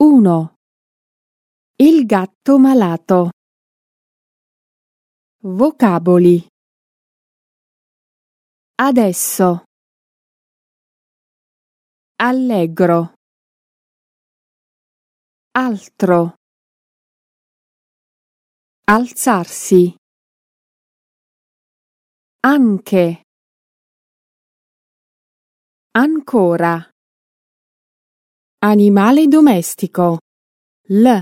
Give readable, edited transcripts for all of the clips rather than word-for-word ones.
1. Il gatto malato. Vocaboli. Adesso. Allegro. Altro. Alzarsi. Anche. Ancora. Animale domestico. L.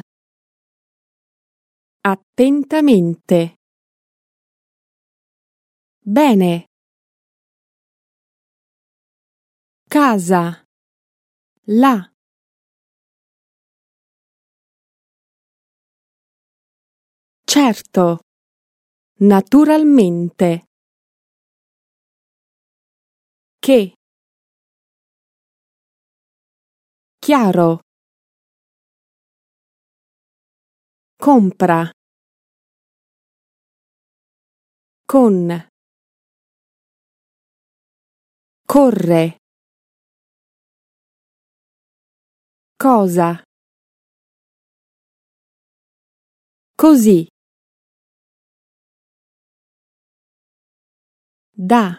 Attentamente. Bene. Casa. La. Certo. Naturalmente. Che. Chiaro. Compra. Con. Corre. Cosa. Così. Da.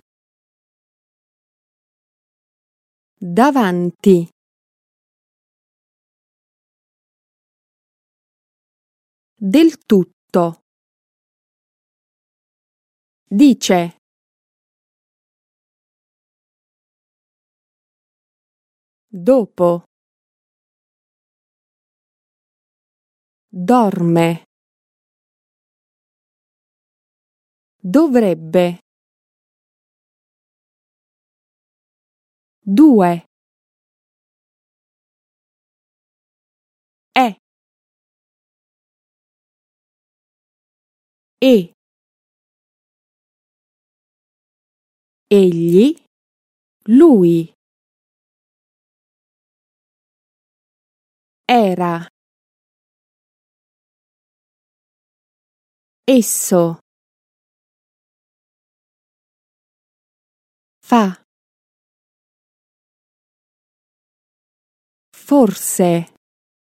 Davanti. Del tutto. Dice. Dopo. Dorme. Dovrebbe. 2. È. E. Egli. Lui. Era. Esso. Fa. Forse.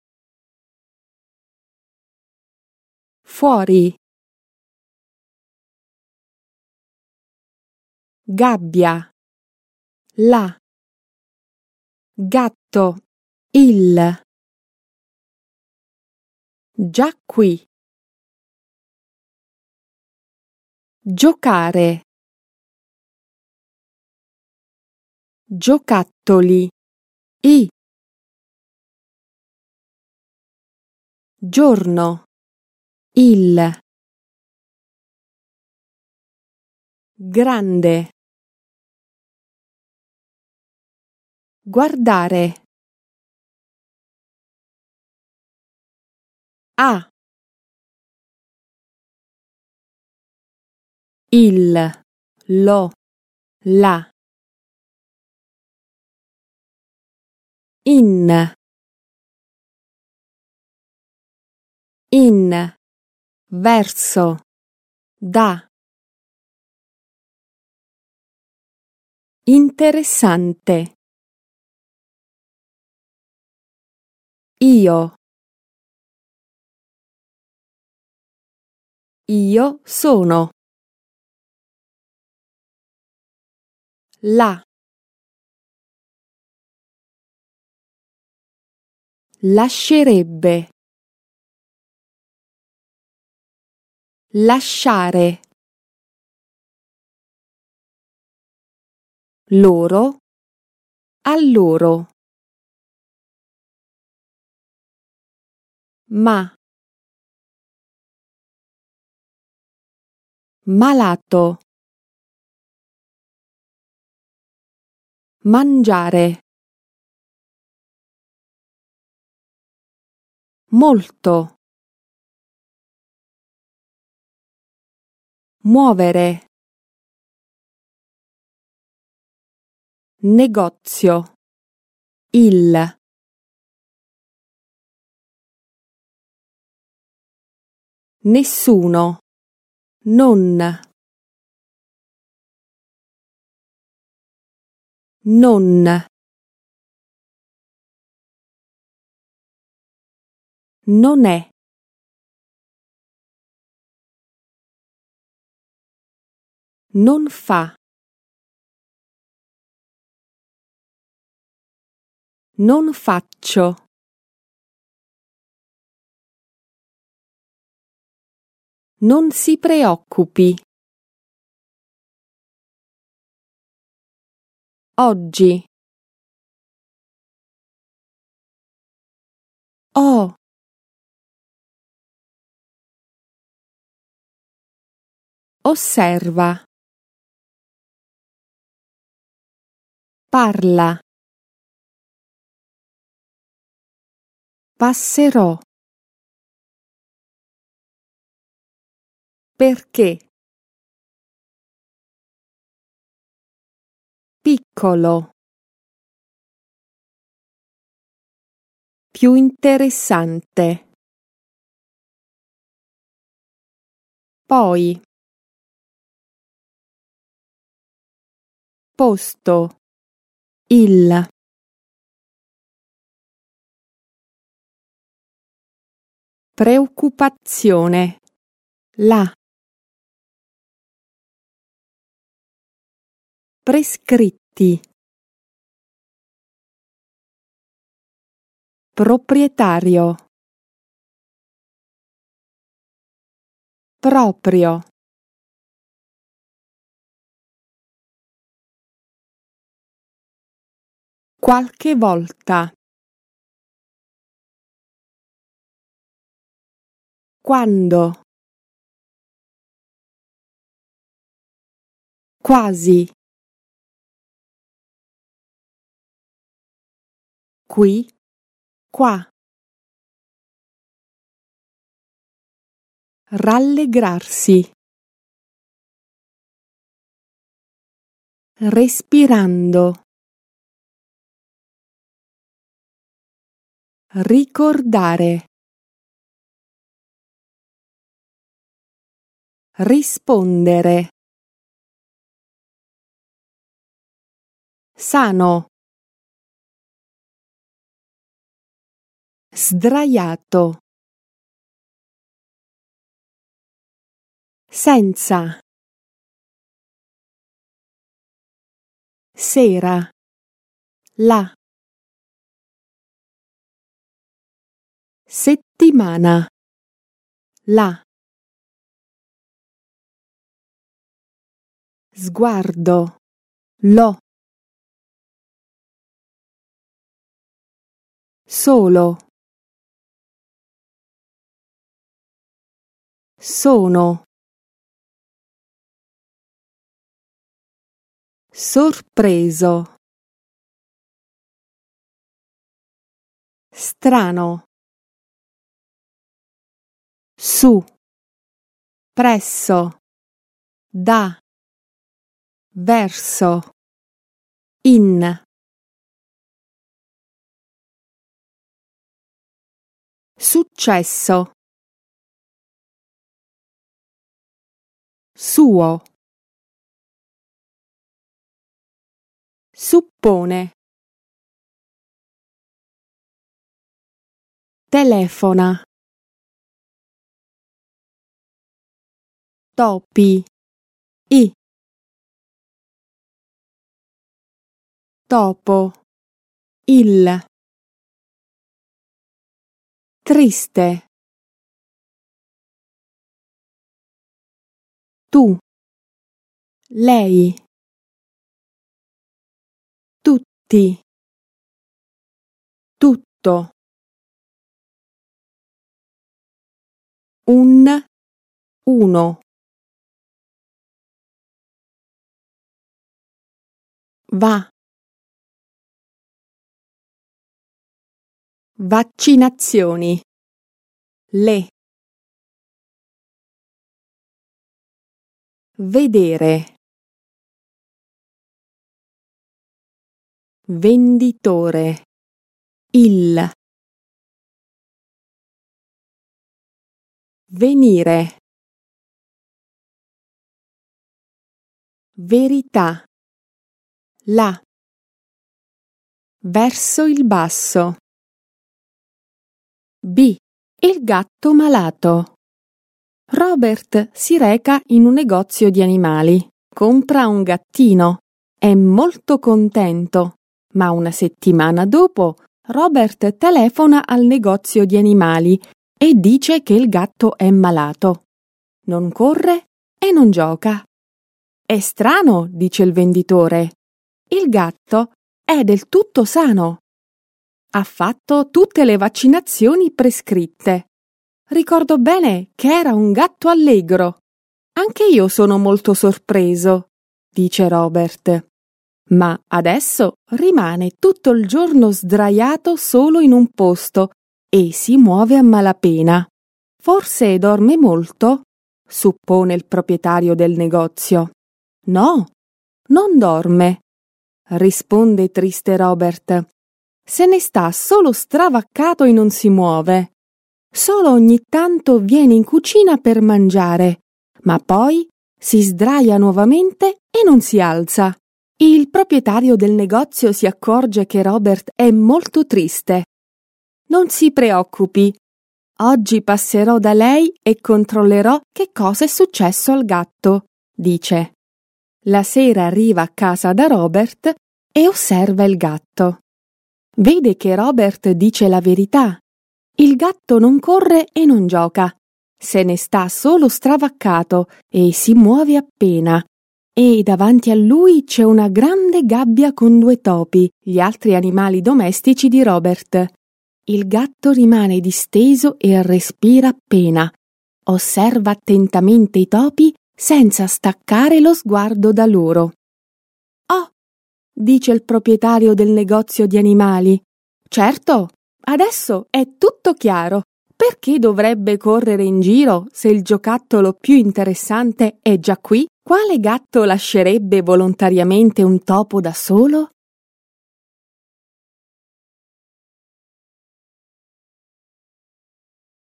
Fuori. Gabbia. La. Gatto. Il. Già qui. Giocare. Giocattoli. I. Giorno. Il. Grande. Guardare. A. Il. Lo. La. In. In. Verso. Da. Interessante. Io. Io sono. La. Lascerebbe. Lasciare. Loro. A loro. Ma. Malato. Mangiare. Molto. Muovere. Negozio. Il. Nessuno. Non. Non. Non è. Non fa. Non faccio. Non si preoccupi. Oggi. Ho. Osserva. Parla. Passerò. Perché? Piccolo. Più interessante. Poi. Posto. Il. Preoccupazione. La. Prescritti. Proprietario. Proprio. Qualche volta. Quando. Quasi. Qui. Qua. Rallegrarsi. Respirando. Ricordare. Rispondere. Sano. Sdraiato. Senza. Sera. La. Settimana. La. Sguardo. Lo. Solo. Sono. Sorpreso. Strano. Su. Presso. Da. Verso. In. Successo. Suo. Suppone. Telefona. Topi. I. Topo. Il. Triste. Tu. Lei. Tutti. Tutto. Un. Uno. Va. Vaccinazioni. Le. Vedere. Venditore. Il. Venire. Verità. La. Verso il basso. B. Il gatto malato. Robert si reca in un negozio di animali. Compra un gattino. È molto contento, ma una settimana dopo Robert telefona al negozio di animali e dice che il gatto è malato. Non corre e non gioca. È strano, dice il venditore. Il gatto è del tutto sano. Ha fatto tutte le vaccinazioni prescritte. Ricordo bene che era un gatto allegro. Anche io sono molto sorpreso, dice Robert. Ma adesso rimane tutto il giorno sdraiato solo in un posto e si muove a malapena. Forse dorme molto? Suppone il proprietario del negozio. No, non dorme, risponde triste Robert. Se ne sta solo stravaccato e non si muove. Solo ogni tanto viene in cucina per mangiare, ma poi si sdraia nuovamente e non si alza. Il proprietario del negozio si accorge che Robert è molto triste. Non si preoccupi. Oggi passerò da lei e controllerò che cosa è successo al gatto, dice. La sera arriva a casa da Robert e osserva il gatto. Vede che Robert dice la verità. Il gatto non corre e non gioca. Se ne sta solo stravaccato e si muove appena. E davanti a lui c'è una grande gabbia con 2 topi, gli altri animali domestici di Robert. Il gatto rimane disteso e respira appena. Osserva attentamente i topi senza staccare lo sguardo da loro. «Oh!» dice il proprietario del negozio di animali. «Certo, adesso è tutto chiaro. Perché dovrebbe correre in giro se il giocattolo più interessante è già qui? Quale gatto lascerebbe volontariamente un topo da solo?»